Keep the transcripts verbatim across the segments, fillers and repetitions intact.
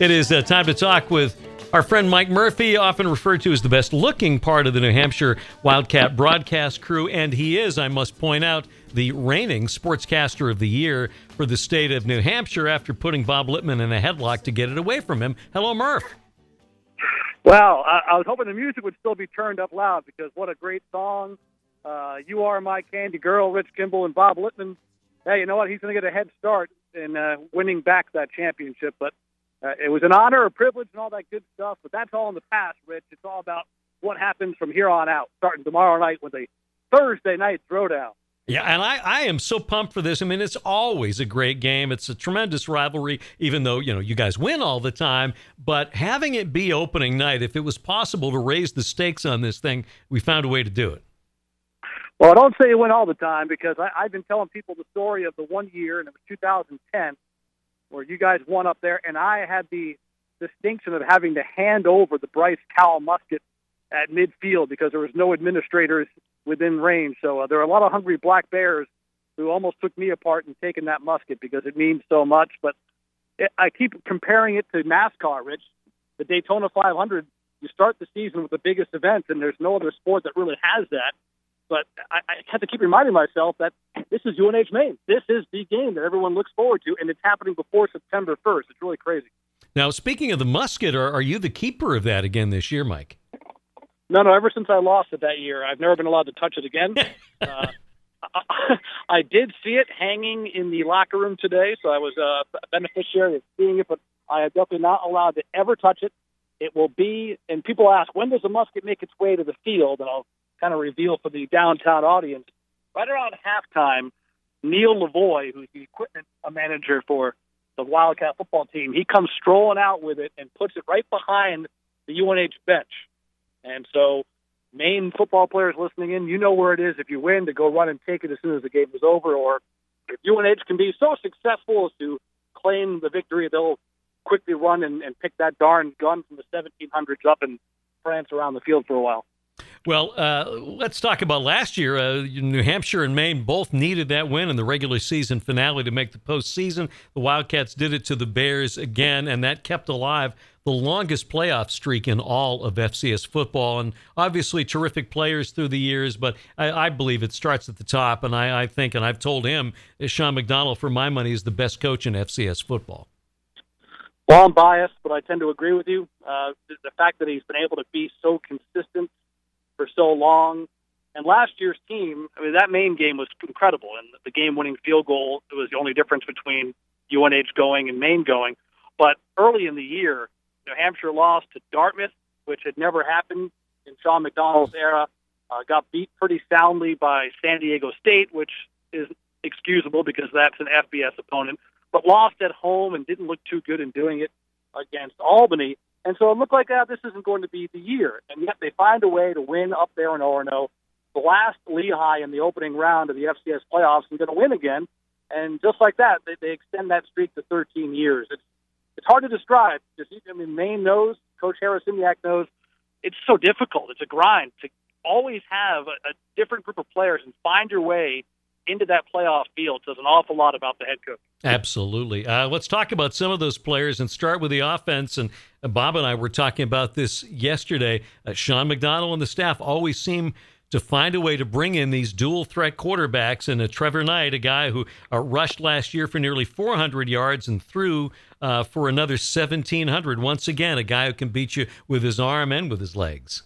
It is uh, time to talk with our friend Mike Murphy, often referred to as the best-looking part of the New Hampshire Wildcat broadcast crew, and he is, I must point out, the reigning Sportscaster of the Year for the state of New Hampshire after putting Bob Littman in a headlock to get it away from him. Hello, Murph. Well, I, I was hoping the music would still be turned up loud because what a great song. Uh, you Are My Candy Girl, Rich Kimball and Bob Littman. Hey, you know what? He's going to get a head start in uh, winning back that championship, but Uh, it was an honor, a privilege, and all that good stuff, but that's all in the past, Rich. It's all about what happens from here on out, starting tomorrow night with a Thursday night throwdown. Yeah, and I, I am so pumped for this. I mean, it's always a great game. It's a tremendous rivalry, even though, you know, you guys win all the time. But having it be opening night, if it was possible to raise the stakes on this thing, we found a way to do it. Well, I don't say you win all the time because I, I've been telling people the story of the one year, and it was two thousand ten, where you guys won up there, and I had the distinction of having to hand over the Bryce Cowell musket at midfield because there was no administrators within range. So uh, there are a lot of hungry black bears who almost took me apart and taken that musket because it means so much. But it, I keep comparing it to NASCAR, Rich. The Daytona five hundred, you start the season with the biggest events, and there's no other sport that really has that. But I, I have to keep reminding myself that this is U N H Maine. This is the game that everyone looks forward to, and it's happening before September first. It's really crazy. Now, speaking of the musket, are, are you the keeper of that again this year, Mike? No, no. Ever since I lost it that year, I've never been allowed to touch it again. uh, I, I did see it hanging in the locker room today, so I was a beneficiary of seeing it, but I am definitely not allowed to ever touch it. It will be, and people ask, when does the musket make its way to the field? And I'll kind of reveal for the downtown audience. Right around halftime, Neil Lavoie, who's the equipment manager for the Wildcat football team, he comes strolling out with it and puts it right behind the U N H bench. And so Maine football players listening in, you know where it is if you win, to go run and take it as soon as the game is over. Or if U N H can be so successful as to claim the victory, they'll quickly run and, and pick that darn gun from the seventeen hundreds up and prance around the field for a while. Well, uh, let's talk about last year. Uh, New Hampshire and Maine both needed that win in the regular season finale to make the postseason. The Wildcats did it to the Bears again, and that kept alive the longest playoff streak in all of F C S football. And obviously terrific players through the years, but I, I believe it starts at the top. And I, I think, and I've told him, Sean McDonald, for my money, is the best coach in F C S football. Well, I'm biased, but I tend to agree with you. Uh, the, the fact that he's been able to be so consistent for so long. And last year's team, I mean, that Maine game was incredible. And the game-winning field goal was the only difference between U N H going and Maine going. But early in the year, New Hampshire lost to Dartmouth, which had never happened in Sean McDonald's era. Uh, got beat pretty soundly by San Diego State, which is excusable because that's an F B S opponent, but lost at home and didn't look too good in doing it against Albany. And so it looked like uh, this isn't going to be the year. And yet they find a way to win up there in Orono, blast Lehigh in the opening round of the F C S playoffs, and going to win again. And just like that, they, they extend that streak to thirteen years. It's it's hard to describe. Just, I mean, Maine knows, Coach Harris-Imyak knows, it's so difficult. It's a grind to always have a, a different group of players and find your way into that playoff field. Says an awful lot about the head coach. Absolutely. Uh, let's talk about some of those players and start with the offense. And uh, Bob and I were talking about this yesterday. Uh, Sean McDonald and the staff always seem to find a way to bring in these dual threat quarterbacks. And uh, Trevor Knight, a guy who uh, rushed last year for nearly four hundred yards and threw uh, for another seventeen hundred. Once again, a guy who can beat you with his arm and with his legs.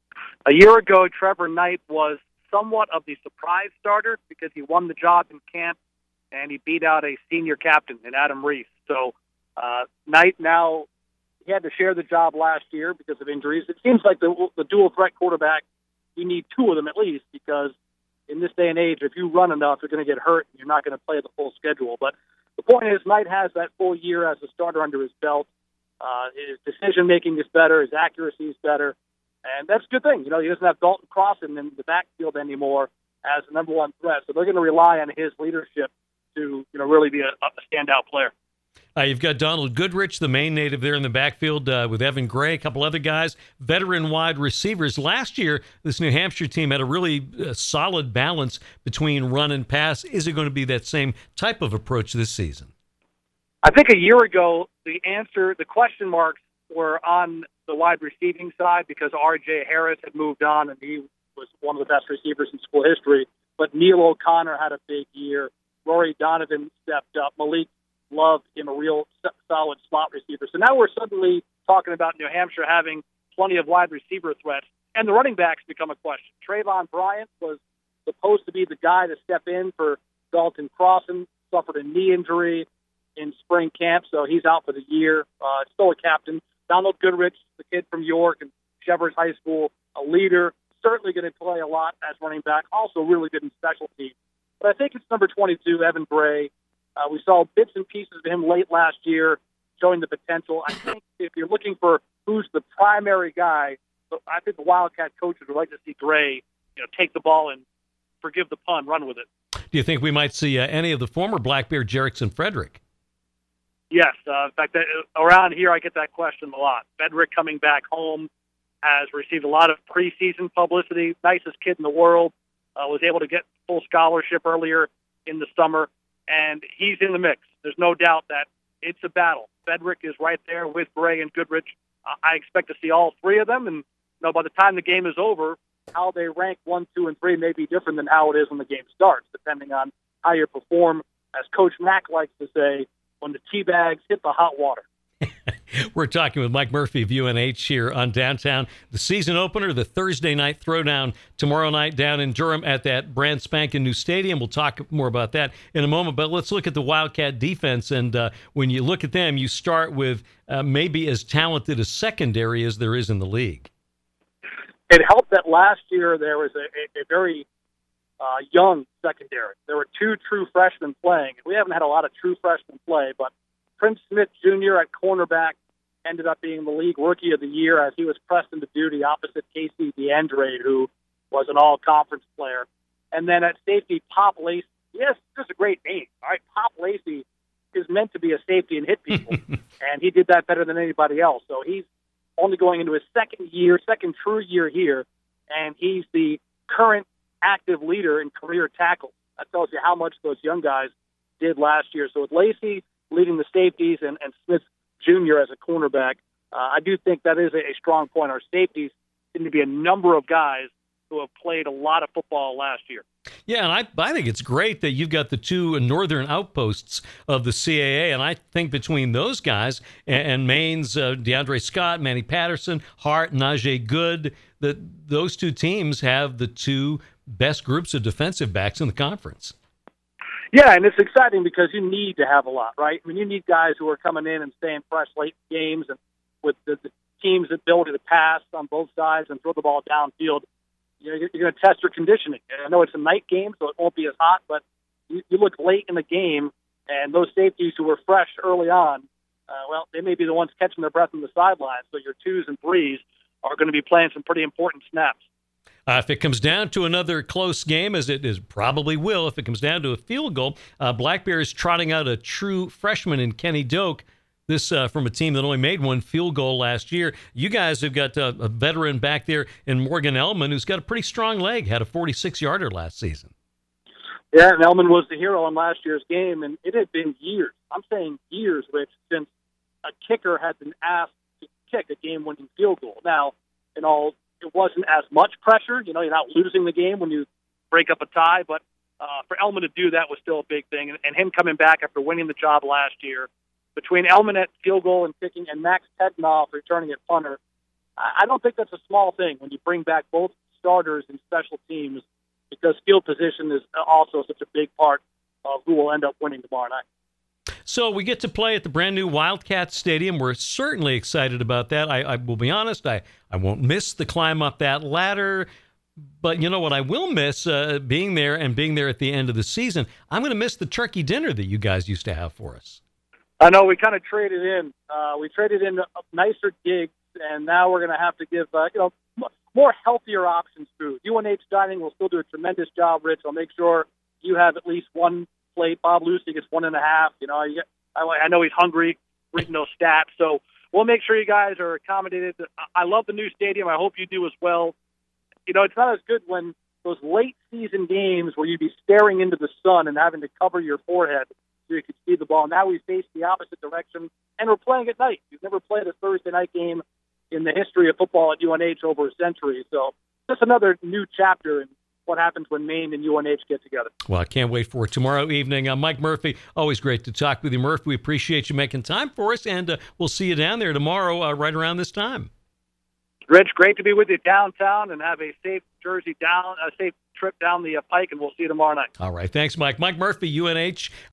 A year ago, Trevor Knight was somewhat of the surprise starter because he won the job in camp and he beat out a senior captain in Adam Reese. So uh, Knight now, he had to share the job last year because of injuries. It seems like the, the dual threat quarterback, you need two of them at least because in this day and age, if you run enough, you're going to get hurt and you're not going to play the full schedule. But the point is, Knight has that full year as a starter under his belt. Uh, his decision-making is better. His accuracy is better. And that's a good thing. You know, he doesn't have Dalton Crossan in the backfield anymore as the number one threat. So they're going to rely on his leadership to, you know, really be a, a standout player. Uh, you've got Donald Goodrich, the Maine native, there in the backfield uh, with Evan Gray, a couple other guys, veteran wide receivers. Last year, this New Hampshire team had a really uh, solid balance between run and pass. Is it going to be that same type of approach this season? I think a year ago, the answer, the question marks were on the wide receiving side because R J. Harris had moved on and he was one of the best receivers in school history. But Neil O'Connor had a big year. Rory Donovan stepped up. Malik Love became a real solid slot receiver. So now we're suddenly talking about New Hampshire having plenty of wide receiver threats. And the running backs become a question. Trayvon Bryant was supposed to be the guy to step in for Dalton Crossan, suffered a knee injury in spring camp, so he's out for the year. Uh, still a captain. Donald Goodrich, the kid from York and Shevers High School, a leader, certainly going to play a lot as running back, also really good in special teams. But I think it's number twenty-two, Evan Bray. Uh, we saw bits and pieces of him late last year showing the potential. I think if you're looking for who's the primary guy, I think the Wildcat coaches would like to see Gray, you know, take the ball and, forgive the pun, run with it. Do you think we might see uh, any of the former Black Bear Jerickson Frederick? Yes. Uh, in fact, uh, around here I get that question a lot. Frederick coming back home has received a lot of preseason publicity. Nicest kid in the world. Uh, was able to get full scholarship earlier in the summer, and he's in the mix. There's no doubt that it's a battle. Frederick is right there with Bray and Goodrich. Uh, I expect to see all three of them, and you know, by the time the game is over, how they rank one, two, and three may be different than how it is when the game starts, depending on how you perform. As Coach Mack likes to say, when the tea bags hit the hot water. We're talking with Mike Murphy of U N H here on Downtown. The season opener, the Thursday night throwdown tomorrow night down in Durham at that brand spanking new stadium. We'll talk more about that in a moment, but let's look at the Wildcat defense. And uh, when you look at them, you start with uh, maybe as talented a secondary as there is in the league. It helped that last year there was a, a, a very uh, young secondary. There were two true freshmen playing. We haven't had a lot of true freshmen play, but Prince Smith Junior at cornerback ended up being the league rookie of the year as he was pressed into duty opposite Casey DeAndre, who was an all-conference player. And then at safety, Pop Lacey. Yes, this is a great name. All right, Pop Lacey is meant to be a safety and hit people, and he did that better than anybody else. So he's only going into his second year, second true year here, and he's the current active leader in career tackles. That tells you how much those young guys did last year. So with Lacey leading the safeties and, and Smith Junior as a cornerback, uh, I do think that is a, a strong point. Our safeties seem to be a number of guys who have played a lot of football last year. Yeah, and I, I think it's great that you've got the two northern outposts of the C A A, and I think between those guys and, and Maine's uh, DeAndre Scott, Manny Patterson, Hart, Najee Good, that those two teams have the two best groups of defensive backs in the conference. Yeah, and it's exciting because you need to have a lot, right? I mean, you need guys who are coming in and staying fresh late in games, and with the, the team's ability to pass on both sides and throw the ball downfield, you know, you're, you're going to test your conditioning. And I know it's a night game, so it won't be as hot, but you, you look late in the game, and those safeties who were fresh early on, uh, well, they may be the ones catching their breath on the sidelines, so your twos and threes are going to be playing some pretty important snaps. Uh, if it comes down to another close game, as it is probably will, if it comes down to a field goal, uh, Black Bears trotting out a true freshman in Kenny Doak, this uh, from a team that only made one field goal last year. You guys have got uh, a veteran back there in Morgan Ellman, who's got a pretty strong leg, had a forty-six-yarder last season. Yeah, and Ellman was the hero in last year's game, and it had been years, I'm saying years, Rich, since a kicker had been asked to kick a game-winning field goal. Now, in all, it wasn't as much pressure. You know, you're not losing the game when you break up a tie, but uh, for Ellman to do that was still a big thing. And, and him coming back after winning the job last year, between Ellman at field goal and kicking and Max Tegnoff returning at punter, I, I don't think that's a small thing when you bring back both starters in special teams, because field position is also such a big part of who will end up winning tomorrow night. So we get to play at the brand new Wildcat Stadium. We're certainly excited about that. I, I will be honest, I, I won't miss the climb up that ladder. But you know what I will miss, uh, being there and being there at the end of the season? I'm going to miss the turkey dinner that you guys used to have for us. I know we kind of traded in. Uh, we traded in nicer gigs, and now we're going to have to give uh, you know more healthier options food. U N H Dining will still do a tremendous job, Rich. I'll make sure you have at least one plate. Bob Lucy gets one and a half. You know, you get, I, I know he's hungry, reading those stats. So we'll make sure you guys are accommodated. I love the new stadium. I hope you do as well. You know, it's not as good when those late season games where you'd be staring into the sun and having to cover your forehead so you could see the ball. Now we face the opposite direction, and we're playing at night. We've never played a Thursday night game in the history of football at U N H over a century. So just another new chapter in what happens when Maine and U N H get together. Well, I can't wait for it tomorrow evening. Uh, Mike Murphy, always great to talk with you, Murphy. We appreciate you making time for us, and uh, we'll see you down there tomorrow uh, right around this time. Rich, great to be with you downtown, and have a safe Jersey down, a safe trip down the uh, Pike, and we'll see you tomorrow night. All right. Thanks, Mike. Mike Murphy, U N H